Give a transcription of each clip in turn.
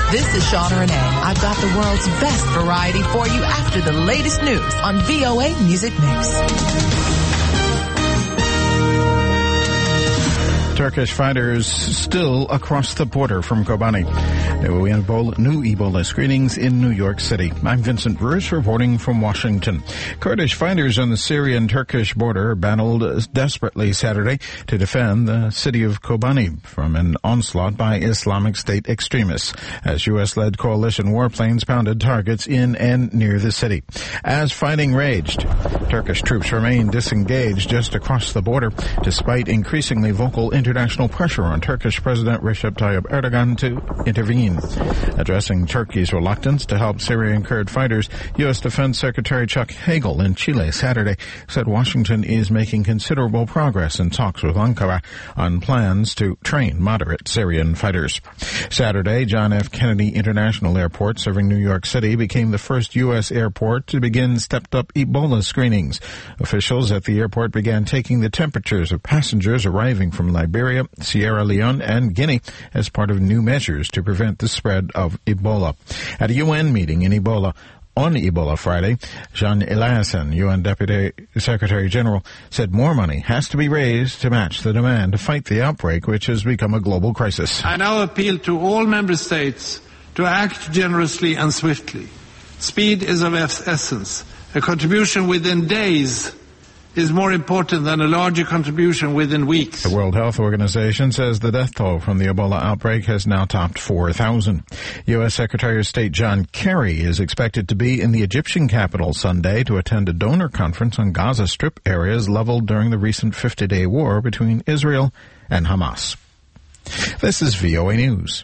This is Shauna Renee. I've got the world's best variety for you after the latest news on VOA Music Mix. Turkish fighters still across the border from Kobani. New Ebola screenings in New York City. I'm Vincent Bruce reporting from Washington. Kurdish fighters on the Syrian-Turkish border battled desperately Saturday to defend the city of Kobani from an onslaught by Islamic State extremists as U.S.-led coalition warplanes pounded targets in and near the city. As fighting raged, Turkish troops remained disengaged just across the border despite increasingly vocal international pressure on Turkish President Recep Tayyip Erdogan to intervene. Addressing Turkey's reluctance to help Syrian Kurd fighters, U.S. Defense Secretary Chuck Hagel in Chile Saturday said Washington is making considerable progress in talks with Ankara on plans to train moderate Syrian fighters. Saturday, John F. Kennedy International Airport, serving New York City, became the first U.S. airport to begin stepped-up Ebola screenings. Officials at the airport began taking the temperatures of passengers arriving from Liberia, Sierra Leone, and Guinea as part of new measures to prevent the spread of Ebola. At a UN meeting on Ebola Friday, Jean Eliasson, UN Deputy Secretary General, said more money has to be raised to match the demand to fight the outbreak, which has become a global crisis. I now appeal to all member states to act generously and swiftly. Speed is of essence. A contribution within days is more important than a larger contribution within weeks. The World Health Organization says the death toll from the Ebola outbreak has now topped 4,000. U.S. Secretary of State John Kerry is expected to be in the Egyptian capital Sunday to attend a donor conference on Gaza Strip areas leveled during the recent 50-day war between Israel and Hamas. This is VOA News.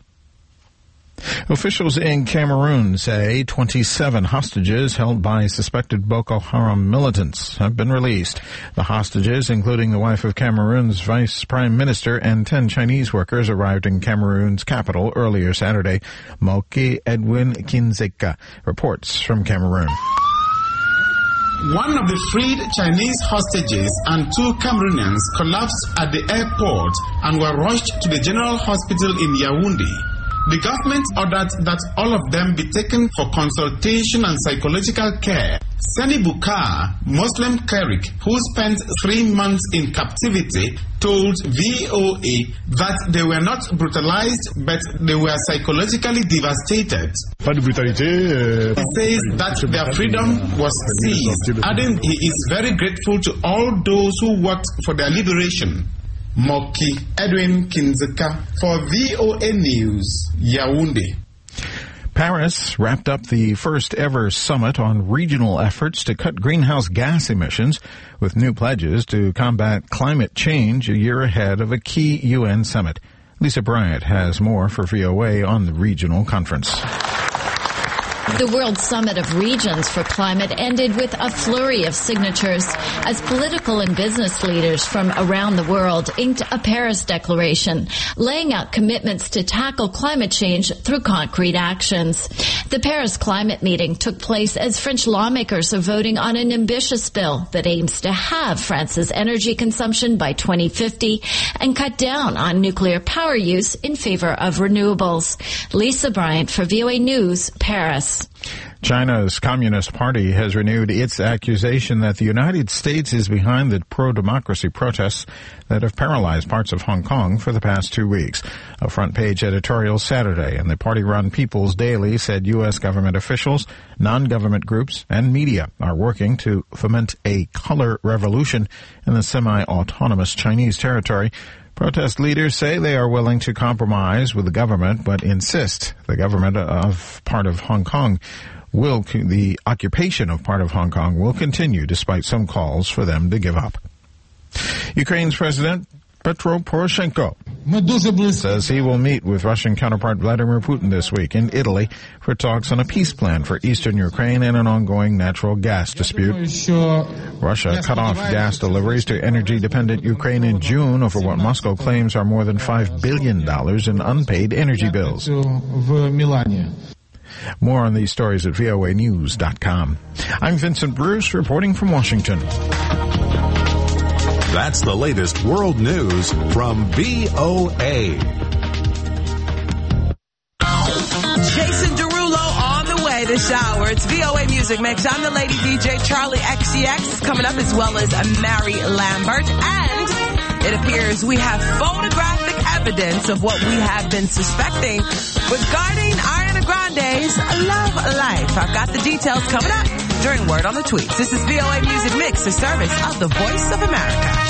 Officials in Cameroon say 27 hostages held by suspected Boko Haram militants have been released. The hostages, including the wife of Cameroon's vice prime minister and 10 Chinese workers, arrived in Cameroon's capital earlier Saturday. Moki Edwin Kinzeka reports from Cameroon. One of the freed Chinese hostages and 2 Cameroonians collapsed at the airport and were rushed to the general hospital in Yaoundé. The government ordered that all of them be taken for consultation and psychological care. Sani Bukar, Muslim cleric who spent 3 months in captivity, told VOA that they were not brutalized, but they were psychologically devastated. He says that their freedom was seized, adding he is very grateful to all those who worked for their liberation. Moki Edwin Kinzeka for VOA News, Yaoundé. Paris wrapped up the first ever summit on regional efforts to cut greenhouse gas emissions with new pledges to combat climate change a year ahead of a key UN summit. Lisa Bryant has more for VOA on the regional conference. The World Summit of Regions for Climate ended with a flurry of signatures as political and business leaders from around the world inked a Paris Declaration, laying out commitments to tackle climate change through concrete actions. The Paris climate meeting took place as French lawmakers are voting on an ambitious bill that aims to halve France's energy consumption by 2050 and cut down on nuclear power use in favor of renewables. Lisa Bryant for VOA News, Paris. China's Communist Party has renewed its accusation that the United States is behind the pro-democracy protests that have paralyzed parts of Hong Kong for the past 2 weeks. A front-page editorial Saturday in the party-run People's Daily said U.S. government officials, non-government groups, and media are working to foment a color revolution in the semi-autonomous Chinese territory. Protest leaders say they are willing to compromise with the government, but insist the government of part of Hong Kong the occupation of part of Hong Kong will continue despite some calls for them to give up. Ukraine's President Petro Poroshenko says he will meet with Russian counterpart Vladimir Putin this week in Italy for talks on a peace plan for eastern Ukraine and an ongoing natural gas dispute. Russia cut off gas deliveries to energy-dependent Ukraine in June over what Moscow claims are more than $5 billion in unpaid energy bills. More on these stories at voanews.com. I'm Vincent Bruce reporting from Washington. That's the latest world news from VOA. this hour. It's VOA Music Mix. I'm the lady DJ, Charlie XCX, coming up, as well as Mary Lambert. And it appears we have photographic evidence of what we have been suspecting regarding Ariana Grande's love life. I've got the details coming up during Word on the Tweets. This is VOA Music Mix, the service of the Voice of America.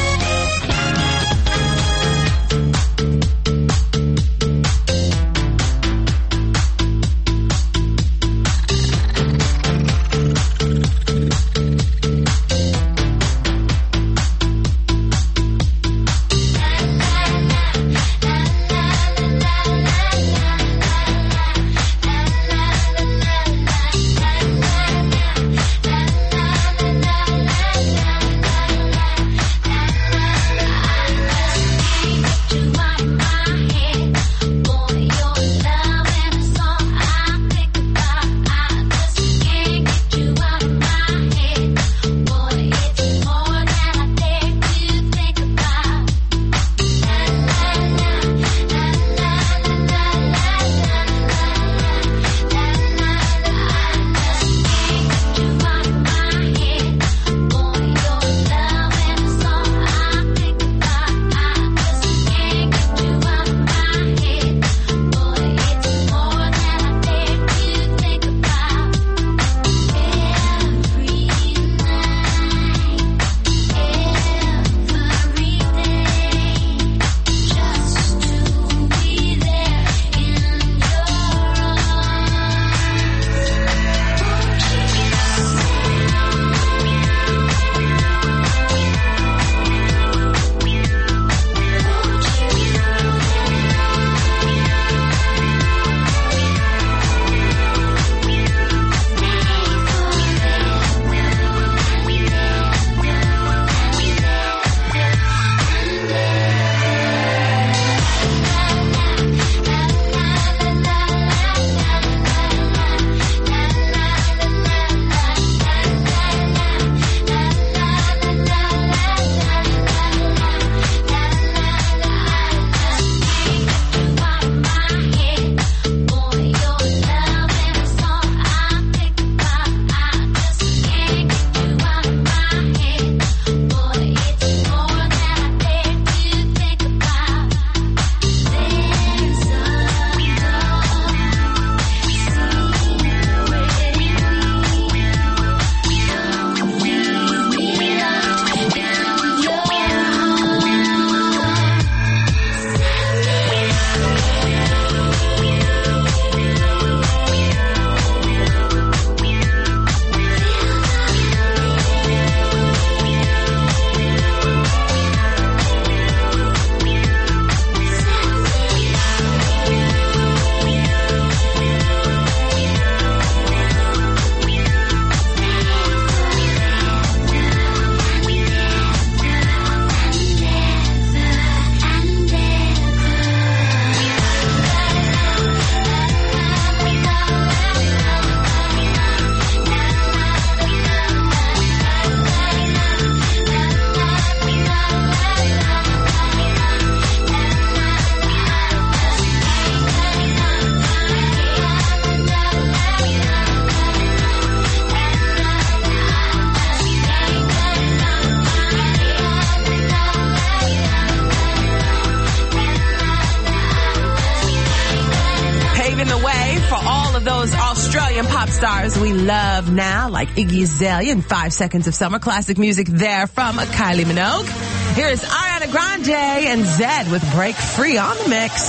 Pop stars we love now, like Iggy Azalea and 5 Seconds of Summer. Classic music there from Kylie Minogue. Here's Ariana Grande and Zedd with Break Free on the mix.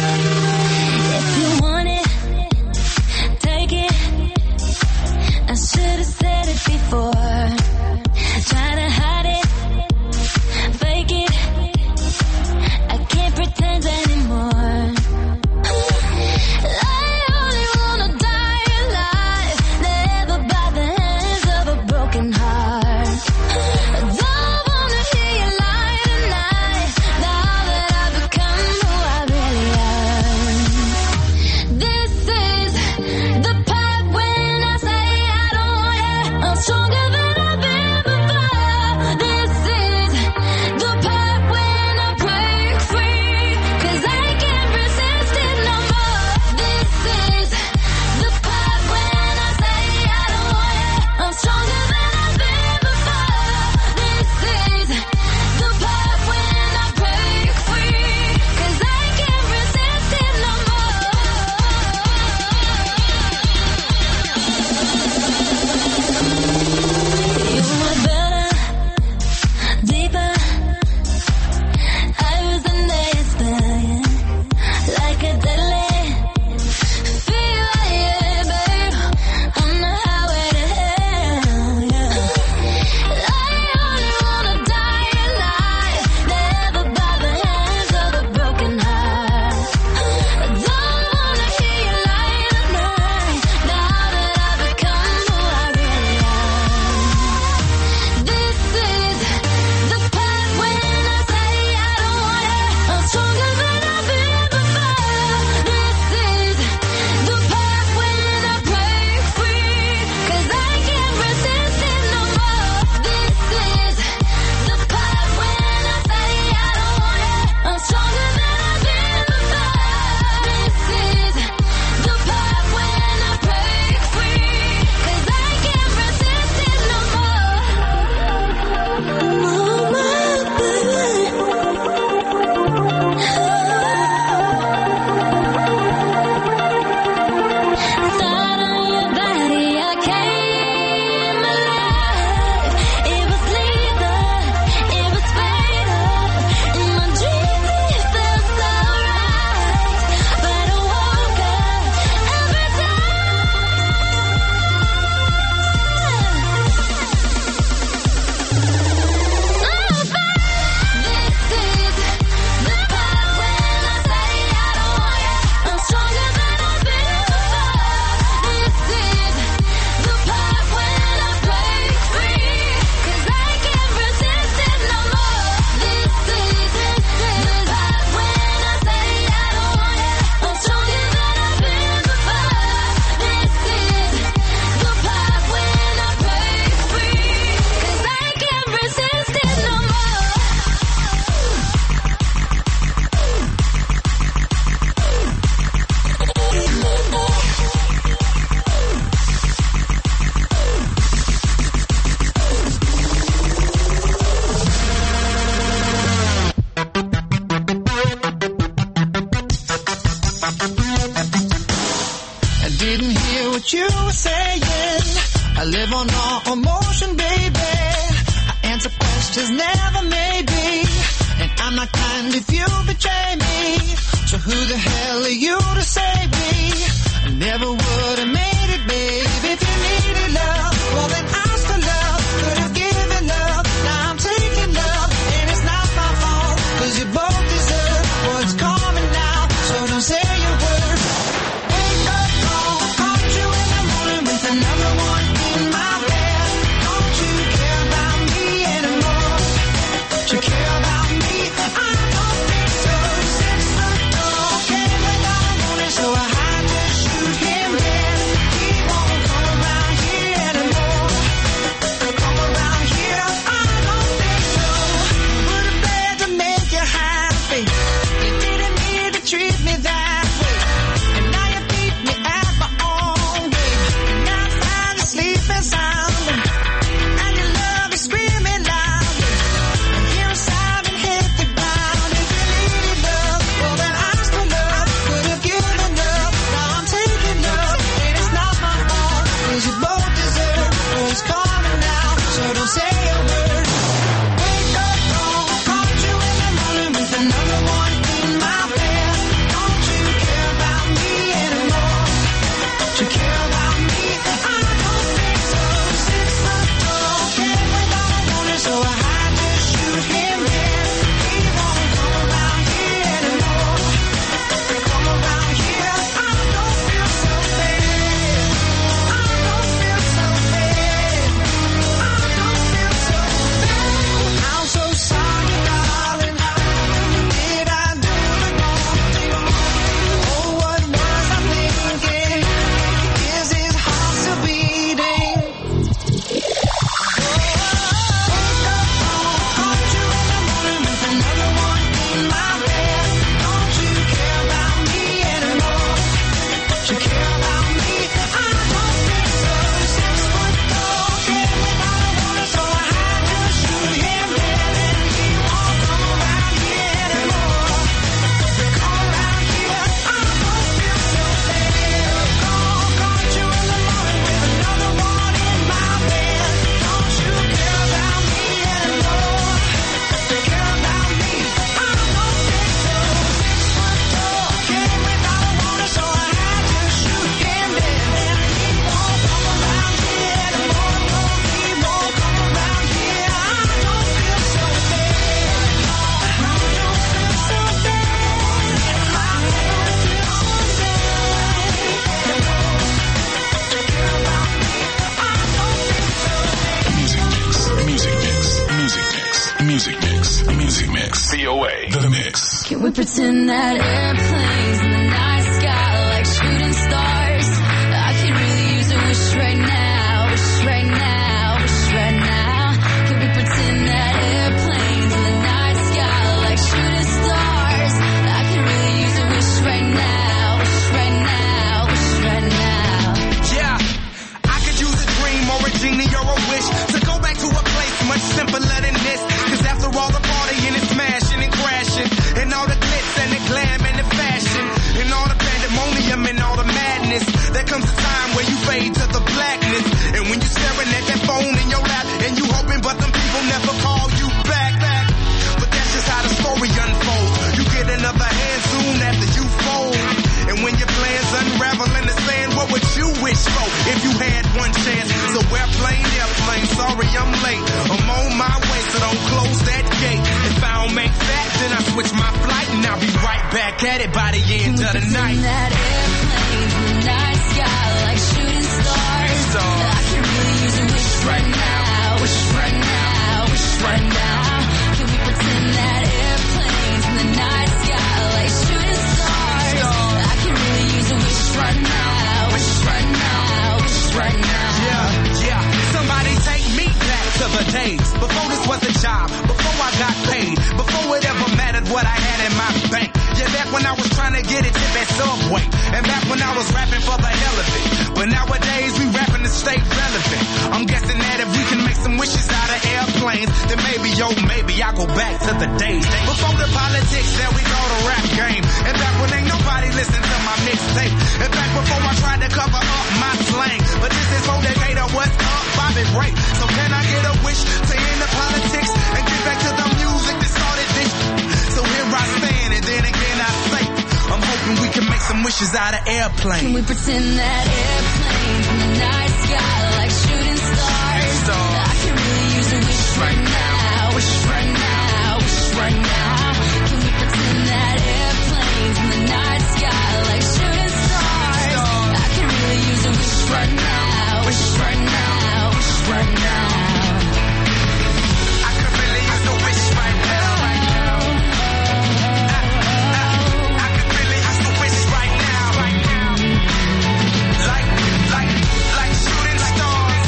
If you want it, take it. I should have said it before. Try to hide it, fake it. I can't pretend anymore. Stronger than I've been before. I didn't hear what you were saying. I live on all emotion, baby. I answer questions, never maybe. And I'm not kind if you betray me. So who the hell are you to save me? I never would have made it, babe. If you needed love, well then I still love. Could have given love, now I'm taking love. And it's not my fault, cause you both deserve what's coming now. So don't say a word. Wake up, caught you in the morning with another one in my bed. Don't you care about me anymore? Don't you care about me? I don't think so. 6 foot tall, came without a warning, so I had to shoot him dead. He won't come around here anymore. Come around here, I don't think so. Would have planned to make you happy. You didn't need to treat me that way. And now you beat me at my own way. Now I'm trying to sleep and soundly. And your love is screaming loudly. And hear a sound and hit the ground. If you needed love, well then I still love. Could have given love, now I'm taking love. And it's not my fault, cause you both deserve what's coming now. So don't say a word. Wake up, caught you in the morning with another one in my bed. Don't you care about me anymore? Don't you care about me? I don't think so. 6 foot tall, came without a warning, so I had to shoot him dead. He won't come around here anymore. Come around here, I don't feel so bad. I don't feel so bad. I don't feel so bad. I'm so sorry, darling. Did I do it wrong? Oh, what was I thinking? Is his heart still beating? Caught you in the morning with another one in my bed. Don't you care about me anymore? Don't you care about me? I don't think so. 6 foot tall, came without a warning, so I had to shoot him dead. And he won't come around here anymore. Come around here, I don't feel so bad. Caught you in the morning with another one in my bed. Don't you care about me anymore? Don't you care about me? I don't think so. 6 foot tall, came without a warning, so I had to shoot him dead. And he won't come around here anymore. No, he won't come around here. I don't feel so bad. I don't feel so bad. I don't feel so bad. Don't you care about me? I don't think so. Music mix. VOA. The mix. Can we pretend that airplanes in the night sky like shooting stars? I could really use a wish right now, wish right now, wish right now. Can we pretend that airplanes in the night sky like shooting stars? I could really use a wish right now, wish right now, wish right now. Yeah, I could use a dream or a genie or a wish to go back to a place much simpler than this. Cause after all the partying and smashing and crashing, and all the glitz and the glam and the fashion, and all the pandemonium and all the madness, there comes a time where you fade to the blackness. And when you're staring at that phone in your lap, and you hoping but them people never call you back. But that's just how the story unfolds. You get another hand soon after you fold. And when your plans unravel in the sand, what would you wish for if you had one chance? So airplane, sorry I'm late. I'm on my way, so don't close that gate. If I don't make that, then I switch my flight, and I'll be right back at it by the end of the night. That airplanes in the night sky like shooting stars. I can really use a wish right now, wish right now, wish right now. Can we pretend that airplanes in the night sky like shooting stars? I can really use a wish right now, wish right now, wish right now. Yeah, somebody take me back to the days before this was a job, before I got paid, before it ever mattered what I had in my bank. Yeah, back when I was trying to get a tip at Subway, and back when I was rapping for the hell of it. But nowadays we rapping to stay relevant. I'm guessing that if we can make some wishes out of airplanes, then maybe I go back to the days before the politics, there we go, the rap game. And back when ain't nobody listened to some wishes out of airplane. Can we pretend that airplanes in the night sky like shooting stars? I can really use a wish right now, wish right now, wish right now. Can we pretend that airplanes in the night sky like shooting stars? I can really use a wish right now, wish right now, wish right now. I could really use a wish right now. I could really use a wish right now. Like shooting stars.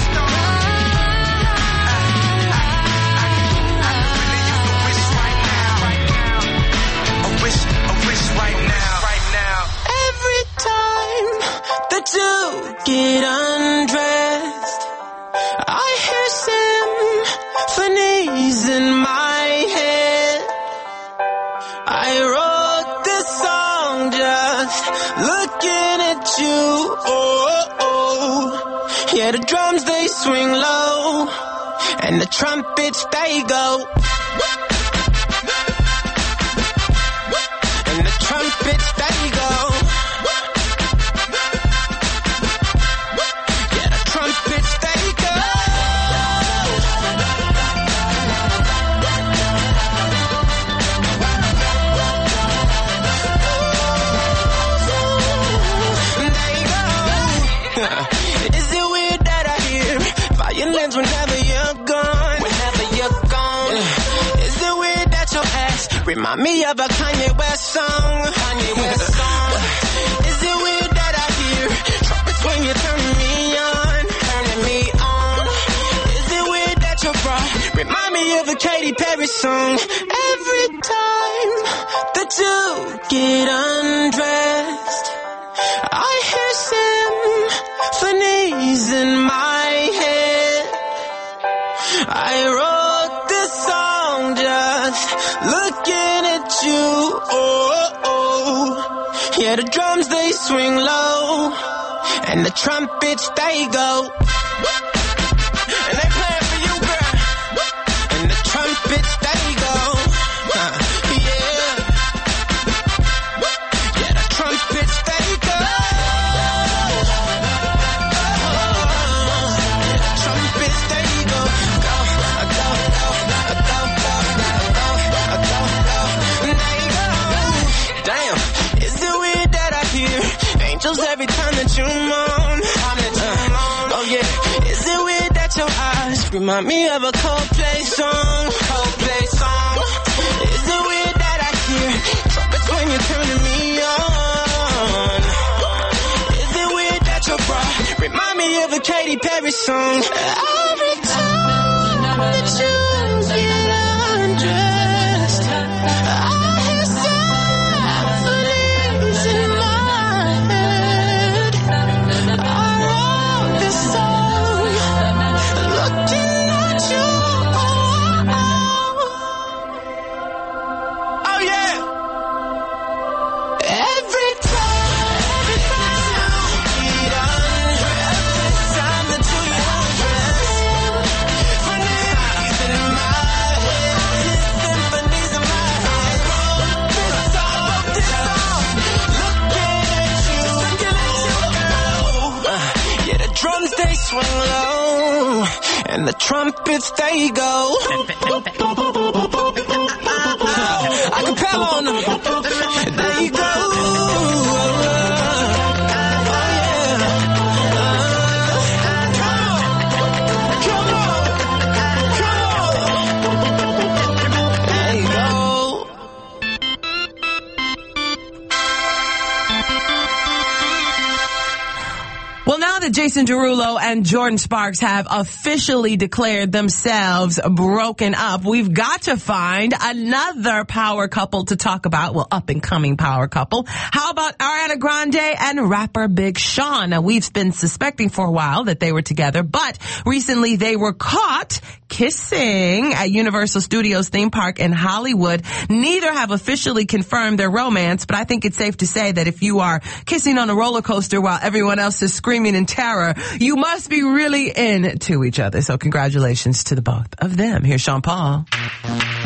I could really use a wish right now. A wish right now. Every time that you get undressed, I hear symphonies in my head. I wrote this song just looking at you. Yeah, the drums they swing low, and the trumpets they go. And the trumpets they go. Yeah, the trumpets they go. Is it weird that I hear violins whenever you're gone? Whenever you're gone. Is it weird that your ass remind me of a Kanye West song? Kanye West song. Is it weird that I hear trumpets when you're turning me on? Turning me on. Is it weird that your bra remind me of a Katy Perry song? Every time that you get undressed, I hear symphonies in my head. I wrote this song just looking at you. Yeah, the drums they swing low, and the trumpets they go. And they playing for you, girl. And the trumpets they go. Yeah. Yeah, the trumpets they go. Trumpets they go. Go, go, go, go, go, go, go, go. They go. Damn, is it weird that I hear angels every time that you moan? Oh yeah, is it weird that your eyes remind me of a Coldplay song? Coldplay song. Is it weird that I hear trumpets when you're turning me on? Is it weird that your bra remind me of a Katy Perry song? Every time that you get undressed, I hear symphonies in my head. I wrote this song looking at you. Oh yeah. Every time you get undressed, every time that you get undressed, symphonies in my head, symphonies in my head. Wrote this song, looking at you, girl. Yeah, the drums they swing low, and the trumpets they go. I can pal on them. There you go. There you go. Well, now that Jason Derulo and Jordan Sparks have officially declared themselves broken up, we've got to find another power couple to talk about. Well, up-and-coming power couple. How about Ariana Grande and rapper Big Sean? Now, we've been suspecting for a while that they were together, but recently they were caught kissing at Universal Studios theme park in Hollywood. Neither have officially confirmed their romance, but I think it's safe to say that if you are kissing on a roller coaster while everyone else is screaming in terror, you must be really into each other. So congratulations to the both of them. Here's Sean Paul.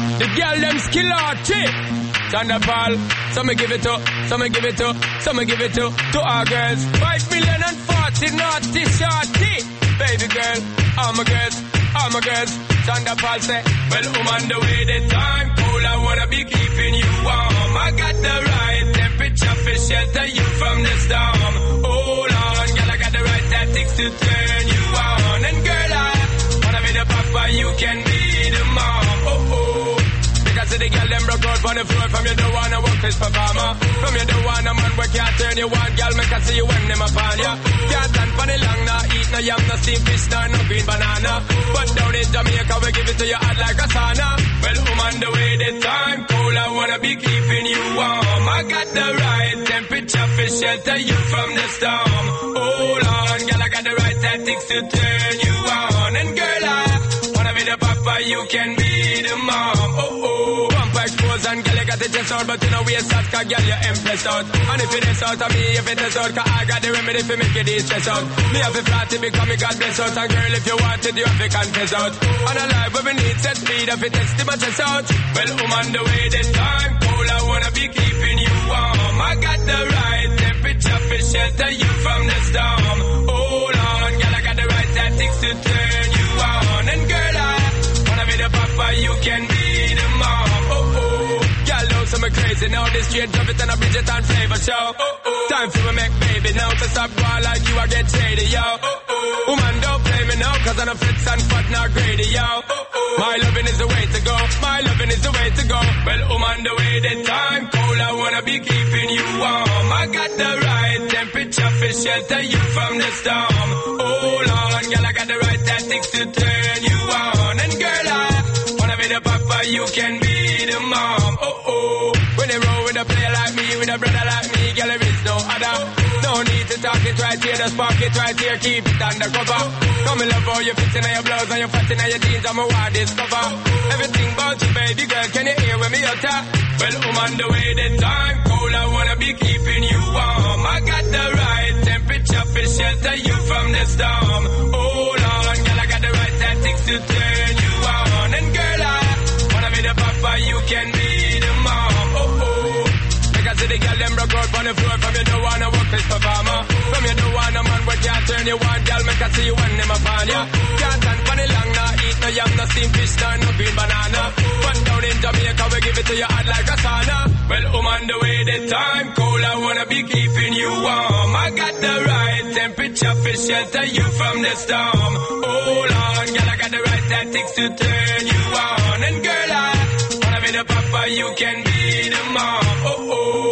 The girl them skill arty. Thunderball, some give it to, some give it to, some give it to our girls. 5 million and 40 naughty shorty. Baby girl, all my girls, all my girls. Thunderball say, well, on the way the time cool, I wanna be keeping you warm. I got the right temperature for shelter you from the storm. Hold on, girl, I got the right tactics to turn you on. And girl, I wanna be the papa, you can be the mom. Oh, oh. Because the girl them broke out on the floor. From you don't wanna work this performer. From you don't wanna man work, can't turn you on. Girl, make I see you when them upon ya. Can't stand for the long, nah eat no yam, no steamed fish, no green banana. But down in Jamaica, we give it to you hot like a sauna. Well, on the way the time cool, I wanna be keeping you warm. I got the right temperature for shelter you from the storm. Hold on, girl, I got the right tactics to turn you on. And girl, I wanna be the papa, you can be the mom. Oh, oh. Bumper expose and girl, you got the chest out, but you know we out, cause girl, you impressed out. And if it is out of me, if it is out, cause I got the remedy for make it stress out. Me have a flat to become me God bless out. And girl, if you want it, you have to confess out. And a life where we need set speed, if it is to my chest out. Well, on the way the time cool, I wanna be keeping you warm. I got the right temperature for shelter you from the storm. Hold on, girl, I got the right tactics to turn you on. And girl, I wanna be the papa, you can be the mom. Oh, oh. Girl, know some crazy now. This straight drop it and a Bridget and flavor show. Oh, oh. Time for me make baby now. To stop going like you, I get shady, yo. Oh, oh. Woman, don't play me now, cause I'm a fits and fat, not greedy, yo. Oh, oh. My loving is the way to go. My loving is the way to go. Well, on the way the time cold, I wanna be keeping you warm. I got the right temperature for shelter you from the storm. Hold on, girl, I got the right tactics to turn you on. And girl, I wanna be the papa, you can be the mom. Oh, oh. When they roll with a player like me, with a brother like me, girl, there is no other. No need to talk it right here, just park it right here, keep it undercover. Come in love how you fit in your blouse and you fat in your jeans, I'm a wild discover. Everything about you, baby girl, can you hear when me utter? Well, on the way the time cold, I wanna be keeping you warm. I got the right temperature for shelter you from the storm. Hold on, girl, I got the right tactics to turn you on. And girl, I wanna be the papa, you can be the mom. Oh, oh. Like I see the girl, them broke out on the floor. From you don't wanna work this performer. From you don't wanna man, but can't turn you on. Girl, make I see you when them upon ya. Can't stand for the long, nah eat no yam, no steamed fish, no green banana. But down in Jamaica, we give it to you hot like a sauna. Well, on the way the time cold, I wanna be keeping you warm. I got the right temperature for shelter you from the storm. Hold on, girl, I got the right tactics to turn you on. And girl, I wanna be the papa, you can be the mom. Oh, oh.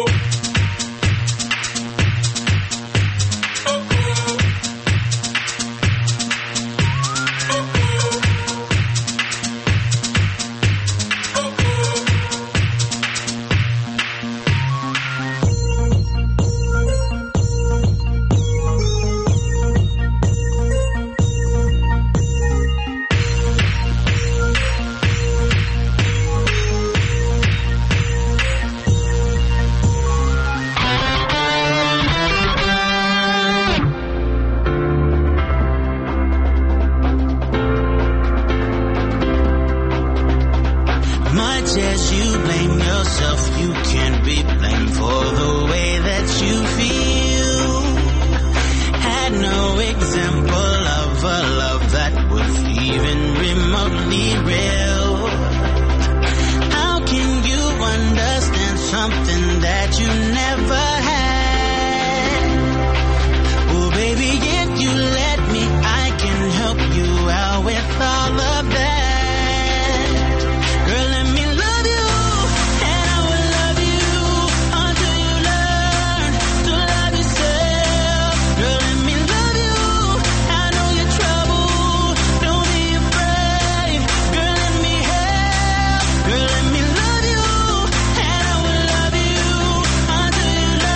Girl, let me love you, and I will love you until you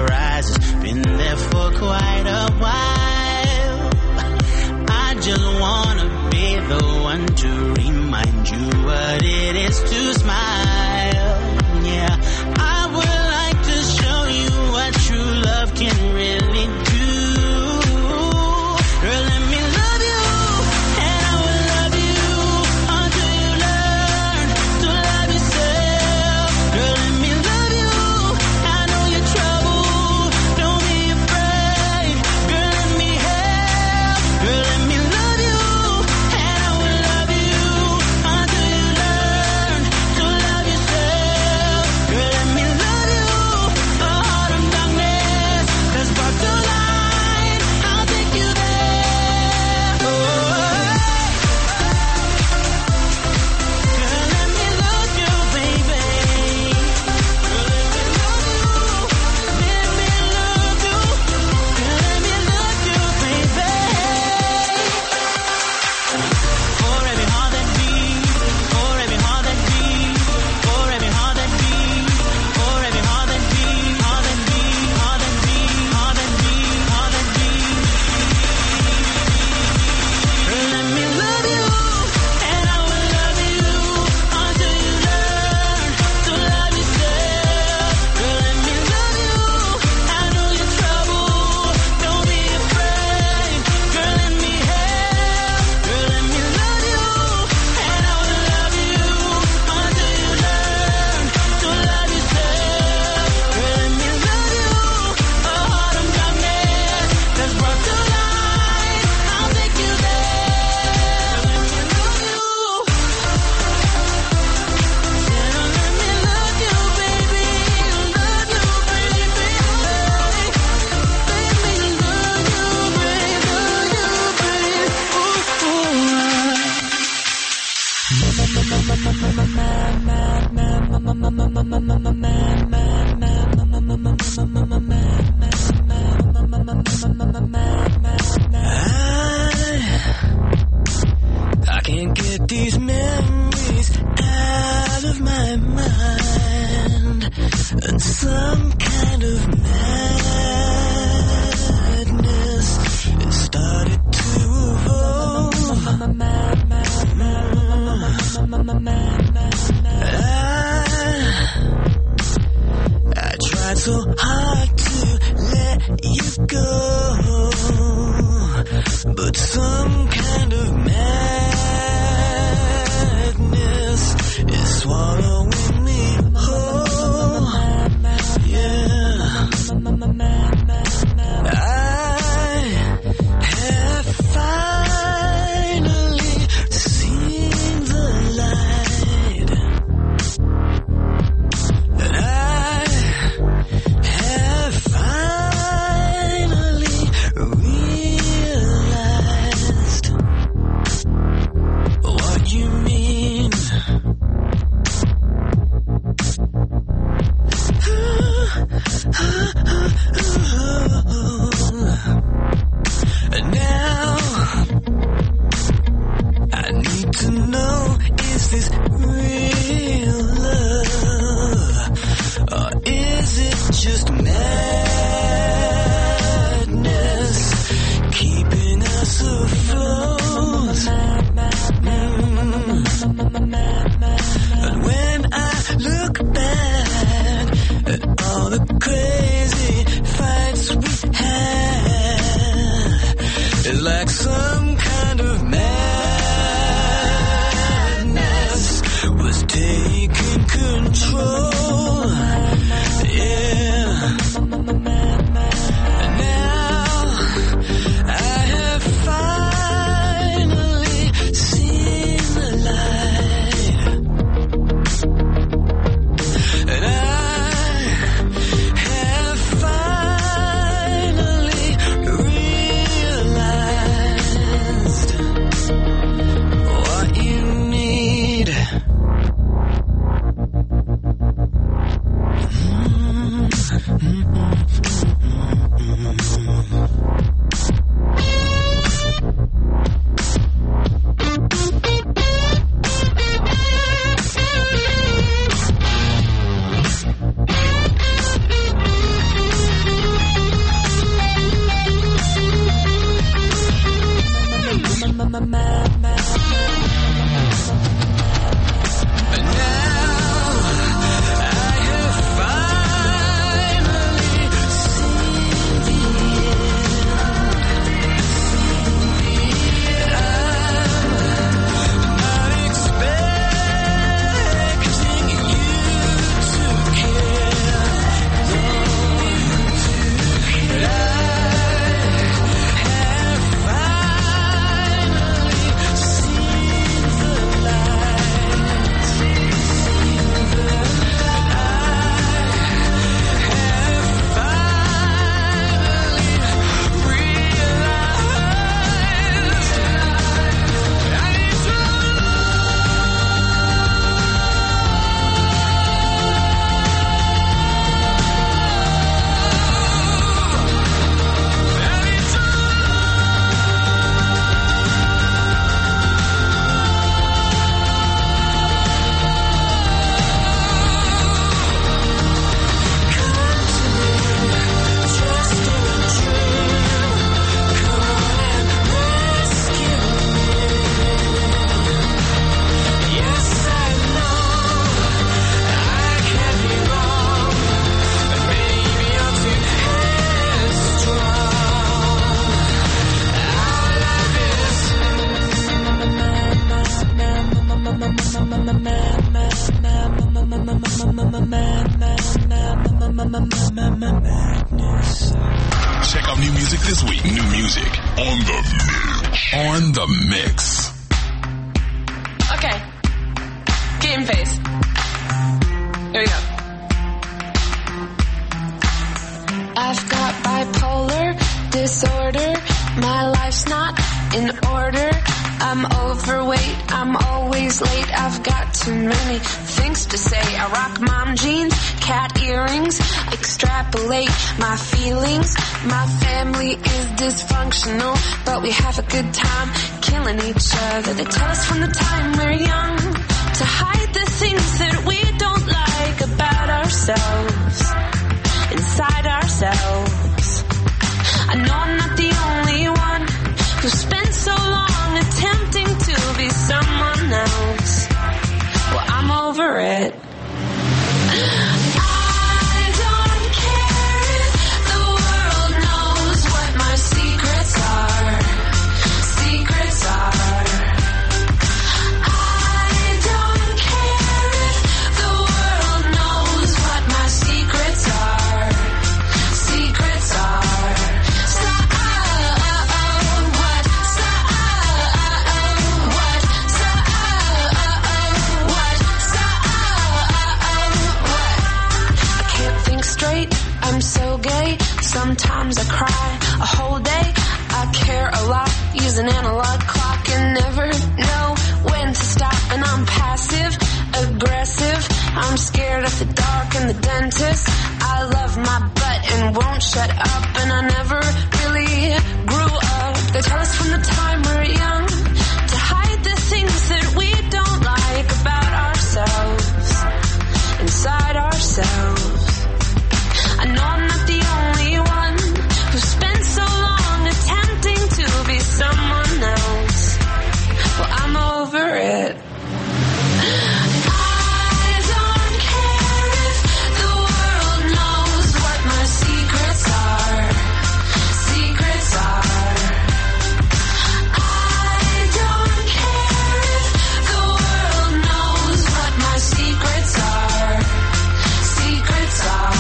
horizons. Been there for quite a while. I just wanna be the one to remind you what it is to smile. Yeah, I would like to show you what true love can really do. Girl, let me love you, and I will love you until you learn to love yourself. Girl, let me love you, I know you're troubled, don't be afraid. Girl, let me help. Girl, let me love you, and I will love you until you learn to love yourself. Girl, let me love you, a heart of darkness that's brought to light. I'll take you there. Oh, girl, let me love you, baby. Girl, let me love you. Let me love you. Girl, let me love you, baby. For every heart that beats, for every heart that beats, for every heart that beats, for every heart that beats, heart that beats, heart that beats, heart that beats, heart that beats. Girl, let me love you, and I will love you until you learn to love yourself. Girl, let me love you, I know you're troubled, don't be afraid. Girl, let me help. Girl, let me love you, and I will love you until you learn to love yourself. Girl, let me love you, a heart of darkness that's brought to light. I'll take you there. Let me love you. Let me love you, baby. Love you, baby. Let me love you, baby. I can't get these memories out of my mind, and some kind of madness it started to evolve. I tried so hard to let you go, but some kind of madness is swallowing me whole. Yeah, I have finally seen the light, and I have finally realized out new music this week. New music on the mix. On the mix. Okay. Game face. Here we go. I've got bipolar disorder. My life's not in order. I'm overweight. I'm always late. I've got too many things to say. I rock mom jeans, cat earrings, extrapolate my feelings. My family is dysfunctional, but we have a good time killing each other. They tell us from the time we're young to hide the things that we don't like about ourselves, inside ourselves. I know I'm not the only one who spent so long attempting to be someone else. Well, I'm over it. I don't care if the world knows what my secrets are. Secrets are. I don't care if the world knows what my secrets are. Secrets are. I'm so gay, sometimes I cry a whole day. I care a lot, use an analog clock and never know when to stop. And I'm passive, aggressive, I'm scared of the dark and the dentist. I love my butt and won't shut up, and I never really grew up. They tell us from the time we're young to hide the things that we don't like about ourselves, inside ourselves. I know I'm not the only one who spent so long attempting to be someone else. Well, I'm over it. I don't care if the world knows what my secrets are. Secrets are. I don't care if the world knows what my secrets are. Secrets are.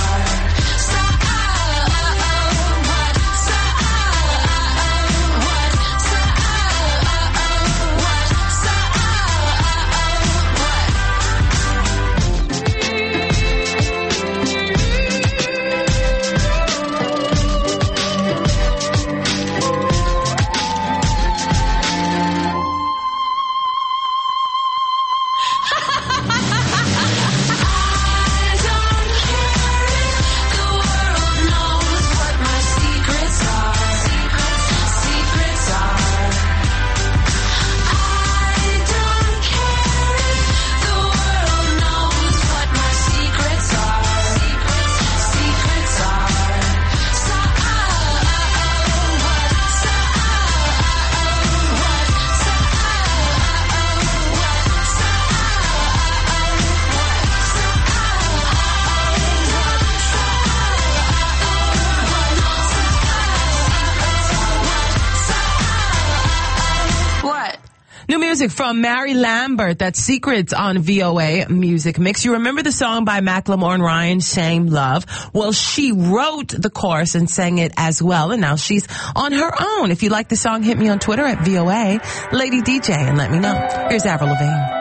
Music from Mary Lambert. That's Secrets on VOA Music Mix. You remember the song by Macklemore and Ryan, Shame Love? Well, she wrote the chorus and sang it as well, and now she's on her own. If you like the song, hit me on Twitter at VOA Lady DJ and let me know. Here's Avril Lavigne.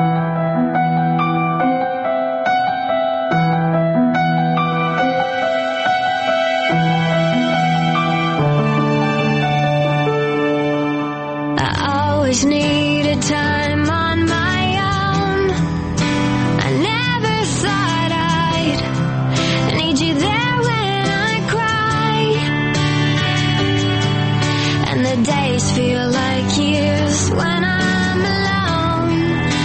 Needed time on my own. I never thought I'd need you there when I cry. And the days feel like years when I'm alone.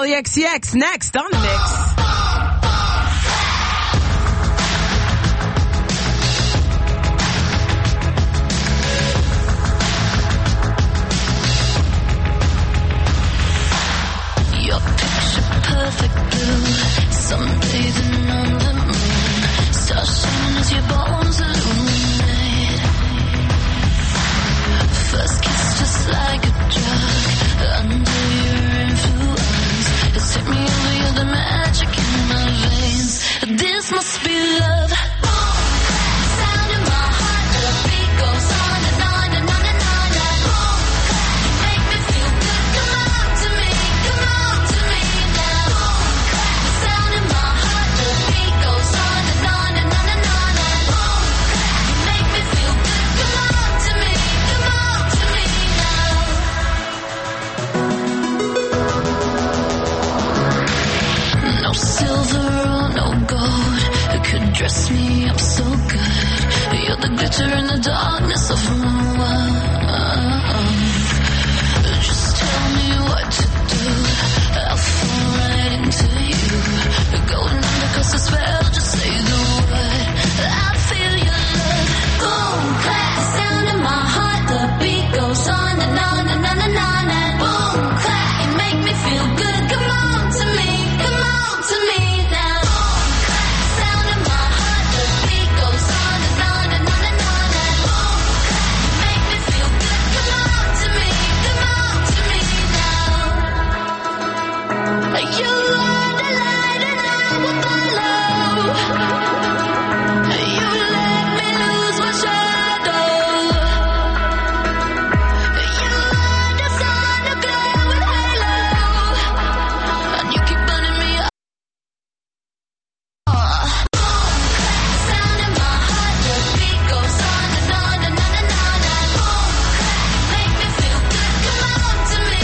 Charlie XCX next on the mix. Your picture perfect blue, sunbathing on the moon, stars shining as your bones illuminate. First kiss just like a drug, under your influence, it's hit me over, you're the magic in my veins. This must be love. Sound in my heart, the beat goes on and on and on and on and on. You make me feel good, come on to me now. The sound in my heart, the beat goes on and on and on and on and on. You make me feel good, come on to me now. No silver or no gold could dress me up so good. You're the glitter in the darkness of my world. Just tell me what to do, I'll fall right into you. Going under 'cause the spell, just say the word, I feel your love. Boom, clap, sound in my heart, the beat goes on and on and on and on and boom, clap, you make me feel good, come on to me now. Sound in my heart, the beat goes on and on and on and on and boom, clap, you make me feel good, come on to me now. You are the light and I will follow. You let me lose my shadow. You are the sun, the glow and halo, and you keep burning me up. Sound in my heart, the beat goes on and on and on and on and boom, make me feel good, come on to me.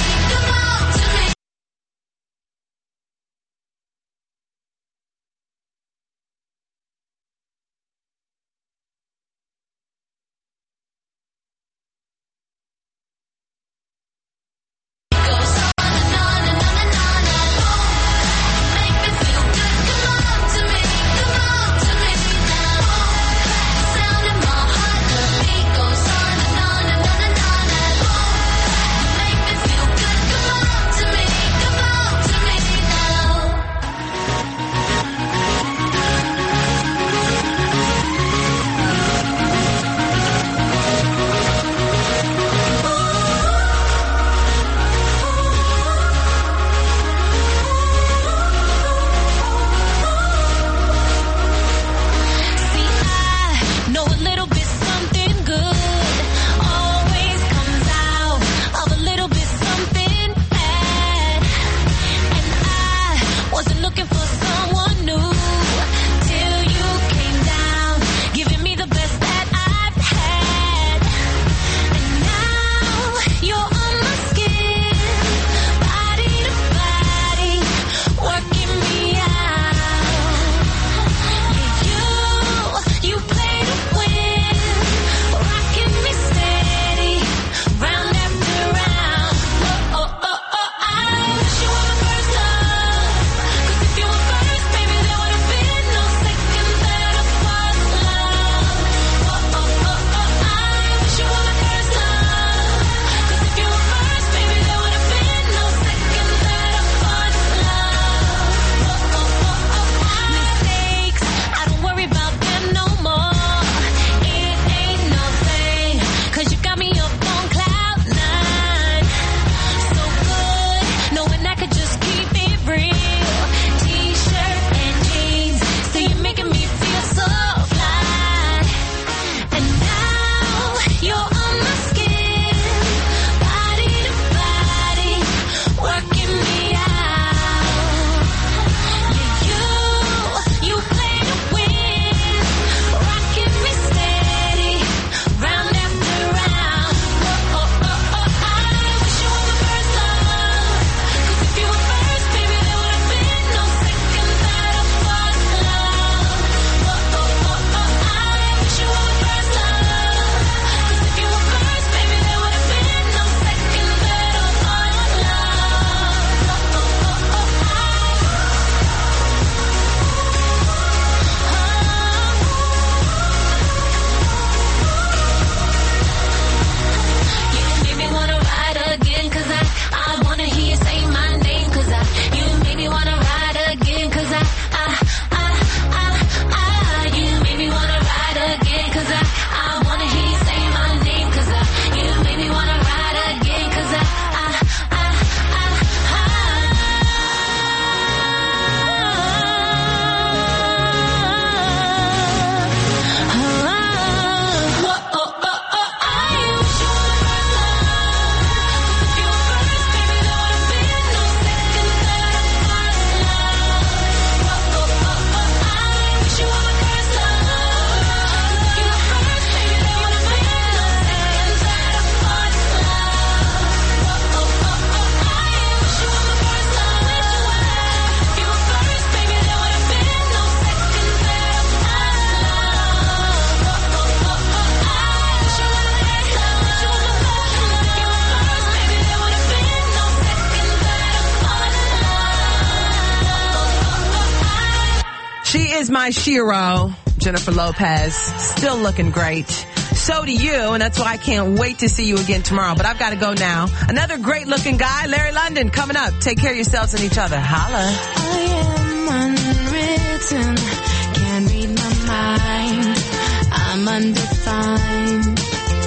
is my Shiro, Jennifer Lopez. Still looking great. So do you, and that's why I can't wait to see you again tomorrow. But I've got to go now. Another great-looking guy, Larry London, coming up. Take care of yourselves and each other. Holla. I am unwritten, can't read my mind. I'm undefined.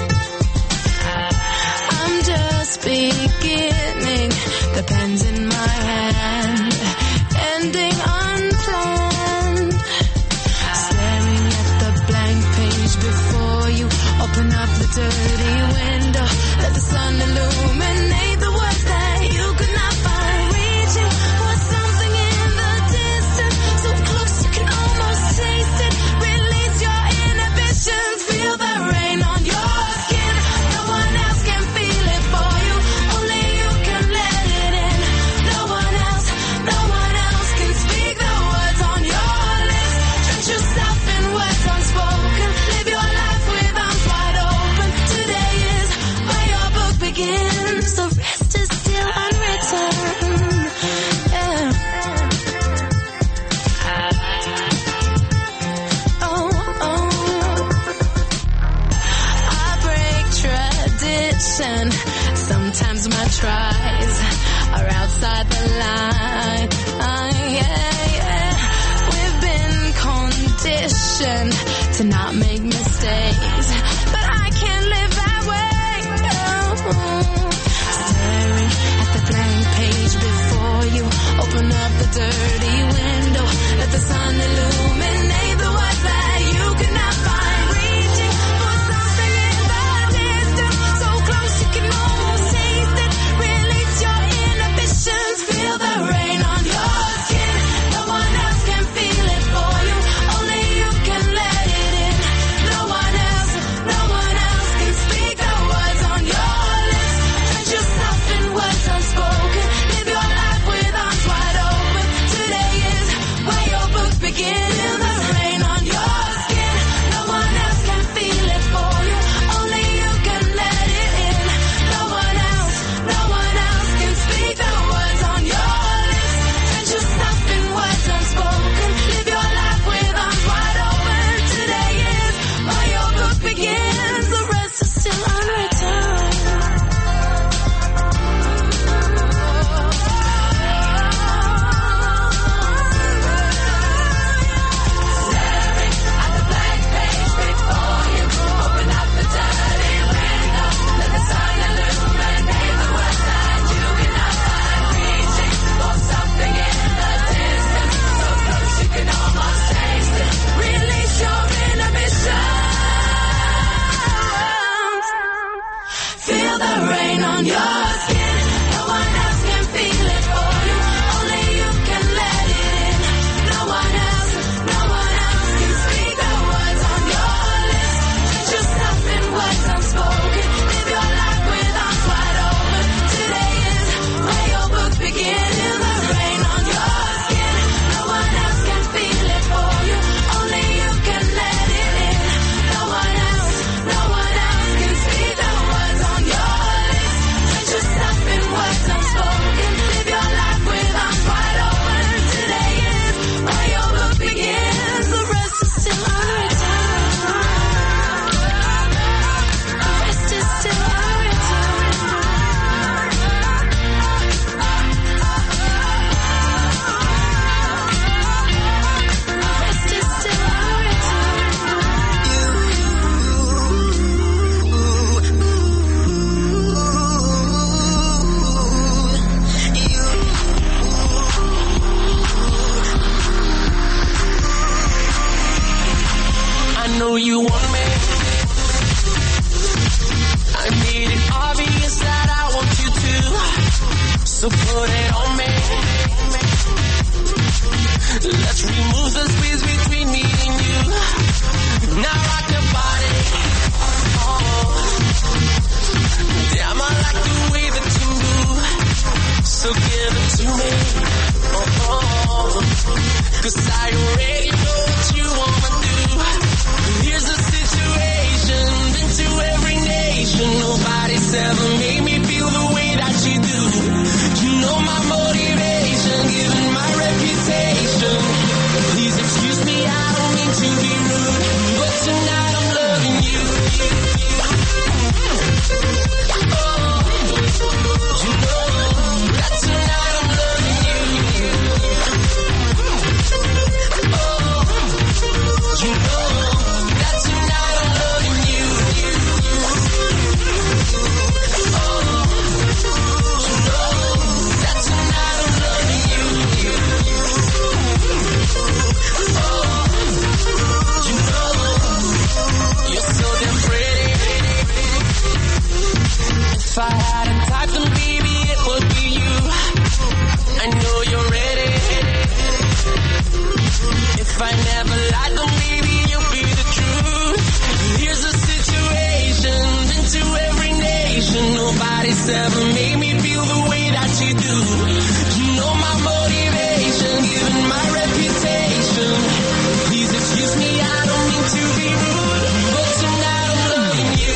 I'm just beginning, the pen's in my hand, ending unplanned. Staring at the blank page before you, open up the dirty window, let the sun illuminate the words that you could not find. Reaching for something in the distance, so close you can almost taste it. Release your inhibitions, feel the rain on your skin. No one else can feel it for you, only you can let it in. No one else can speak the words on your lips. Drench yourself in words unspoken, live your life with arms wide open. Today is where your book begins, the rest is still unwritten. Yeah. I break tradition. Sometimes my tries are outside the line. We've been conditioned to not make mistakes, but I can't live that way. Staring at the blank page before you, open up the dirty window, let the sun illuminate the words that you could not find. Reaching for something in the distance, so close you can almost taste it. Release your inhibitions, feel the rain on your skin. No one else can feel it for you, only you can let it in. No one else can speak the words on your lips. Drench yourself in words unspoken, live your life with arms wide open. Today is where your book begins. Feel the rain on your skin. No one else can feel it for you, only you can let it in. No one else can speak the words on your lips. Drench yourself in words unspoken, live your life with arms wide open. Today is where your book begins, the rest is still unwritten. Staring at the blank page before you, open up the dirty window, let the sun illuminate the words that you cannot find. Reaching for something in the distance, so close you can almost taste it. Release your inhibitions, feel the rain on your skin. No one else can feel it for you, only you can let it in. No one else can speak the words on your lips. Drench yourself in words unspoken, live your life with arms wide open. Today is where your book begins. Feel the rain on your skin. No one else can feel it for you, only you can let it in. No one else can speak the words on your lips. Drench yourself in words unspoken, live your life with arms wide open. Today is where your book begins, the rest is still unwritten. The rest is still unwritten. The rest is still I know you want me. I made it obvious that I want you to, so put it on me. Let's remove the space between me and you. Now rock your body. Damn, I like the way that you move, so give it to me. 'Cause I already know what you wanna do. Here's the situation, been to every nation. Nobody's ever made me feel the way that you do. You know my motivation, given my reputation. Please excuse me, If I had a type, then baby, it would be you. I know you're ready. If I never lied, then baby, you'll be the truth. Here's the situation, been to every nation. Nobody's ever made me feel the way that you do. You know my motivation, even my reputation. Please excuse me, I don't mean to be rude, but tonight I'm loving you.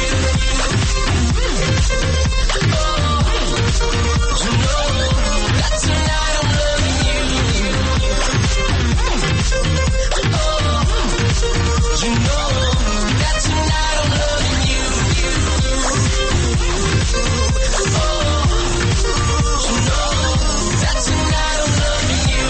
You know that tonight I'm loving you. You know that tonight I'm loving you. You know that tonight I'm loving you.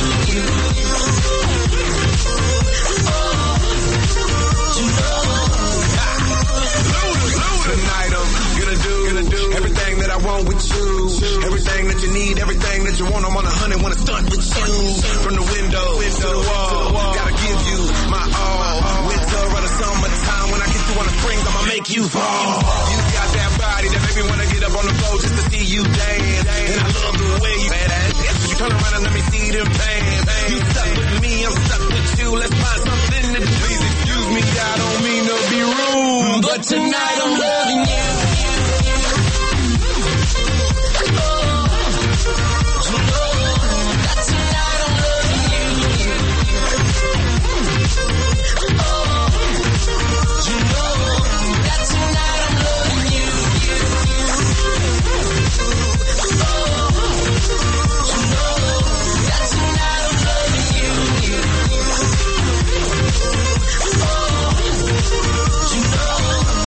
Tonight I'm gonna do everything that I want with you. Everything that you need, everything that you want. I'm on 100, wanna start with you. From the window to the wall, gotta give you my all. Winter or the summertime, when I get you on the springs, I'ma make you fall. You got that body that make me wanna get up on the floor just to see you dance. And I love the way you badass. You turn around and let me see them pants. You stuck with me, I'm stuck with you. Let's find something to do. Please excuse me, I don't mean to be rude, but tonight I'm loving